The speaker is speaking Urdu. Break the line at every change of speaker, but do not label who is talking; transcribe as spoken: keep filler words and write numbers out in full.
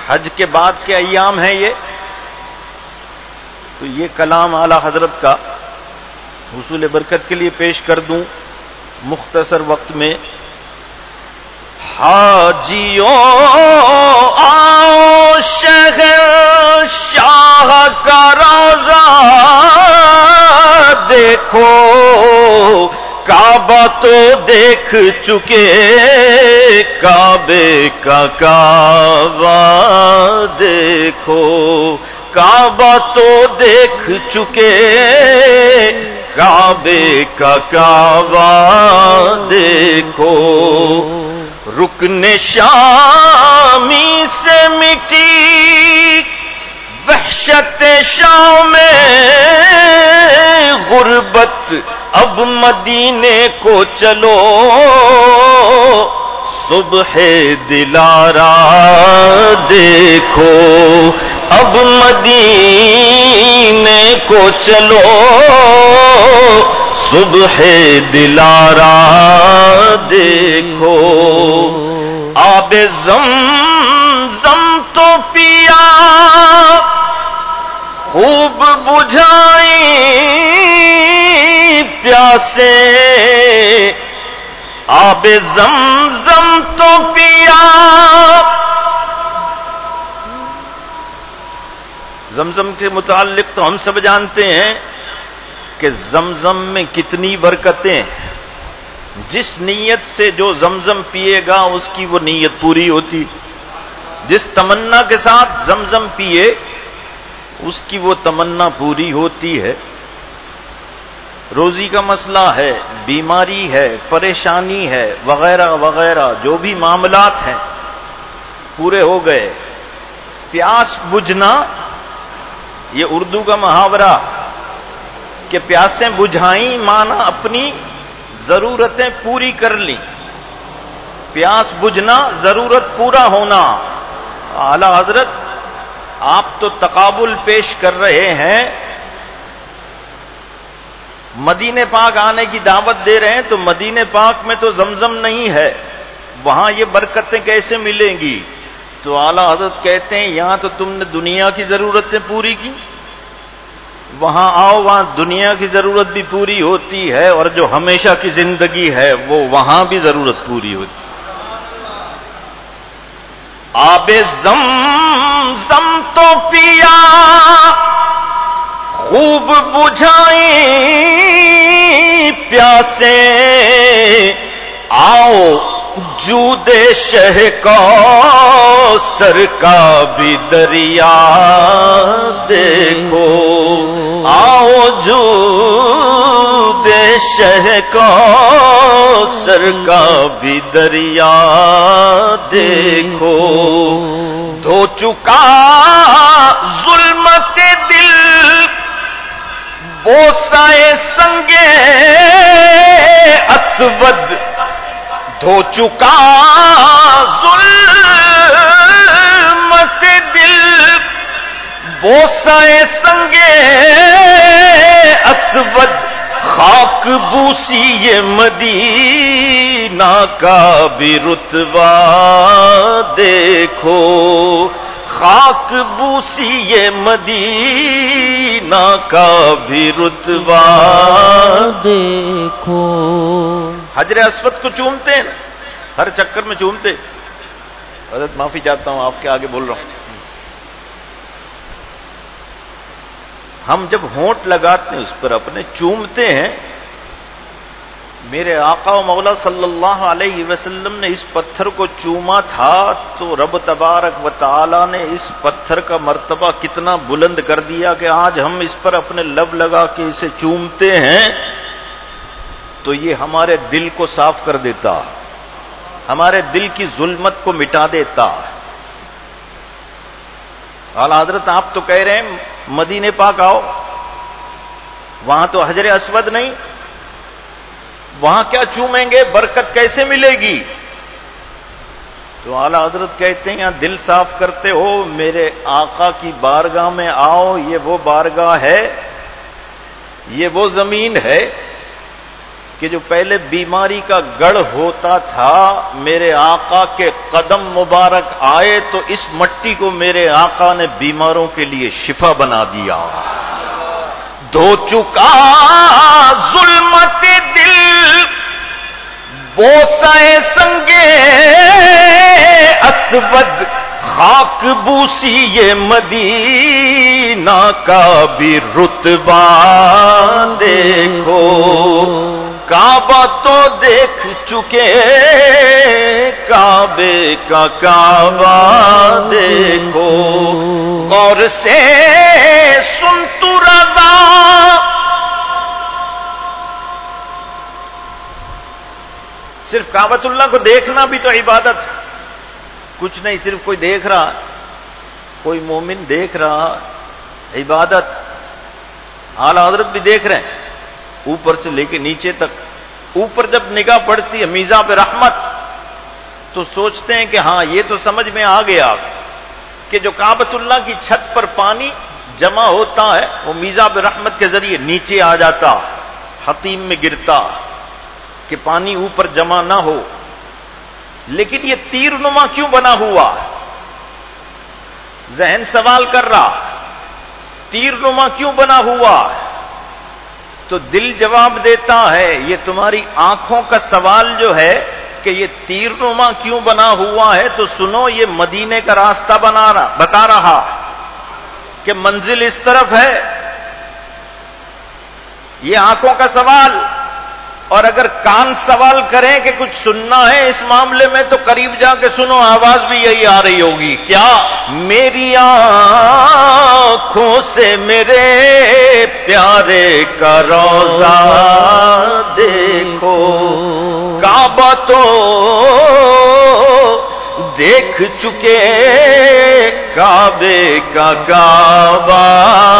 حج کے بعد کے ایام ہیں یہ. تو یہ کلام اعلی حضرت کا حصول برکت کے لیے پیش کر دوں مختصر وقت میں. حاجیوں آؤ شہر شاہ کا روضہ دیکھو، کعبہ تو دیکھ چکے کعبے کا کعبہ دیکھو، کعبہ تو دیکھ چکے کعبے کا کعبہ دیکھو. رکن شامی سے مٹی وحشت شام میں غربت، اب مدینے کو چلو صبح دلارا دیکھو، اب مدینے کو چلو صبح دلارا دیکھو. آب زمزم تو پیا خوب بجھائی پیاسے، آب زمزم تو پیا. زمزم کے متعلق تو ہم سب جانتے ہیں کہ زمزم میں کتنی برکتیں. جس نیت سے جو زمزم پیے گا اس کی وہ نیت پوری ہوتی، جس تمنا کے ساتھ زمزم پیے اس کی وہ تمنا پوری ہوتی ہے. روزی کا مسئلہ ہے، بیماری ہے، پریشانی ہے، وغیرہ وغیرہ جو بھی معاملات ہیں پورے ہو گئے. پیاس بجھنا، یہ اردو کا محاورہ کہ پیاسیں بجھائیں مانا اپنی ضرورتیں پوری کر لیں. پیاس بجھنا ضرورت پورا ہونا. اعلی حضرت آپ تو تقابل پیش کر رہے ہیں، مدینے پاک آنے کی دعوت دے رہے ہیں، تو مدینے پاک میں تو زمزم نہیں ہے، وہاں یہ برکتیں کیسے ملیں گی؟ تو اعلی حضرت کہتے ہیں یہاں تو تم نے دنیا کی ضرورتیں پوری کی، وہاں آؤ وہاں دنیا کی ضرورت بھی پوری ہوتی ہے، اور جو ہمیشہ کی زندگی ہے وہ وہاں بھی ضرورت پوری ہوتی ہے. آب زمزم تو پیا خوب بجھائی پیاسے، آؤ جود شہ کوثر کا بھی دریا دیکھو، آؤ جود شہ کوثر کا بھی دریا دیکھو. دھو چکا ظلمت دل بوسائے سنگے اسود، دھو چکا ظلمت دل بوسائے سنگے اسود، خاک بوسی یہ مدینہ کا بھی رتبہ دیکھو، خاک بوسی یہ مدینہ کا بھی رتبہ
دیکھو.
حجر اسود کو چومتے ہیں، ہر چکر میں چومتے. حضرت معافی چاہتا ہوں آپ کے آگے بول رہا ہوں. ہم جب ہونٹ لگاتے ہیں اس پر اپنے چومتے ہیں. میرے آقا و مولا صلی اللہ علیہ وسلم نے اس پتھر کو چوما تھا تو رب تبارک و تعالی نے اس پتھر کا مرتبہ کتنا بلند کر دیا کہ آج ہم اس پر اپنے لب لگا کے اسے چومتے ہیں تو یہ ہمارے دل کو صاف کر دیتا، ہمارے دل کی ظلمت کو مٹا دیتا. اعلیٰ حضرت آپ تو کہہ رہے ہیں مدینے پاک آؤ، وہاں تو حجر اسود نہیں، وہاں کیا چومیں گے، برکت کیسے ملے گی؟ تو اعلیٰ حضرت کہتے ہیں یہاں دل صاف کرتے ہو، میرے آقا کی بارگاہ میں آؤ. یہ وہ بارگاہ ہے، یہ وہ زمین ہے کہ جو پہلے بیماری کا گڑھ ہوتا تھا، میرے آقا کے قدم مبارک آئے تو اس مٹی کو میرے آقا نے بیماروں کے لیے شفا بنا دیا. دھو چکا ظلمت دل بوسہ سنگے اسود، خاک بوسی یہ مدینہ کا بھی رتبہ دیکھو. کعبہ تو دیکھ چکے، کعبے کا کعبہ دیکھو. غور سے سن تو رضا، صرف کعبۃ اللہ کو دیکھنا بھی تو عبادت ہے. کچھ نہیں، صرف کوئی دیکھ رہا، کوئی مومن دیکھ رہا، عبادت. اعلیٰ حضرت بھی دیکھ رہے ہیں اوپر سے لے کے نیچے تک. اوپر جب نگاہ پڑتی ہے میزاب رحمت تو سوچتے ہیں کہ ہاں یہ تو سمجھ میں آ گیا کہ جو کعبۃ اللہ کی چھت پر پانی جمع ہوتا ہے وہ میزاب رحمت کے ذریعے نیچے آ جاتا، حتیم میں گرتا کہ پانی اوپر جمع نہ ہو. لیکن یہ تیر نما کیوں بنا ہوا؟ ذہن سوال کر رہا، تیر نما کیوں بنا ہوا؟ تو دل جواب دیتا ہے یہ تمہاری آنکھوں کا سوال جو ہے کہ یہ تیر نما کیوں بنا ہوا ہے، تو سنو یہ مدینے کا راستہ بنا رہا بتا رہا کہ منزل اس طرف ہے. یہ آنکھوں کا سوال. اور اگر کان سوال کریں کہ کچھ سننا ہے اس معاملے میں تو قریب جا کے سنو، آواز بھی یہی آ رہی ہوگی. کیا؟ میری آنکھوں سے میرے پیارے کا روضہ دیکھو. کعبہ تو دیکھ چکے، کعبے کا کعبہ